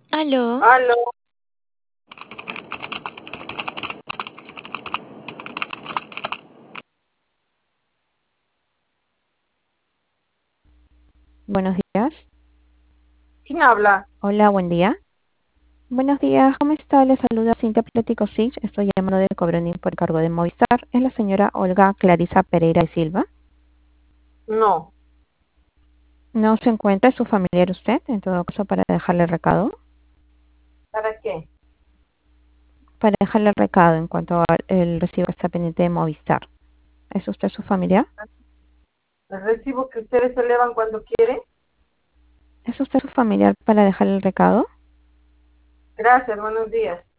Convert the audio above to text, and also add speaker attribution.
Speaker 1: Aló,
Speaker 2: Aló,
Speaker 3: Buenos días.
Speaker 2: ¿quién habla?
Speaker 3: Hola, buen día. Buenos días, ¿cómo está? Le saluda Cintia Plático Sich. Estoy llamando de Cobronín por cargo de Movistar. Es la señora Olga Clarisa Pereira y Silva.
Speaker 2: No,
Speaker 3: ¿No se encuentra su familiar usted? En todo caso, para dejarle recado.
Speaker 2: ¿para qué?
Speaker 3: Para dejarle recado en cuanto al recibo que está pendiente de Movistar. ¿Es usted su familiar?
Speaker 2: El recibo que ustedes elevan cuando quieren.
Speaker 3: ¿Es usted su familiar para dejarle el recado?
Speaker 2: Gracias, buenos días.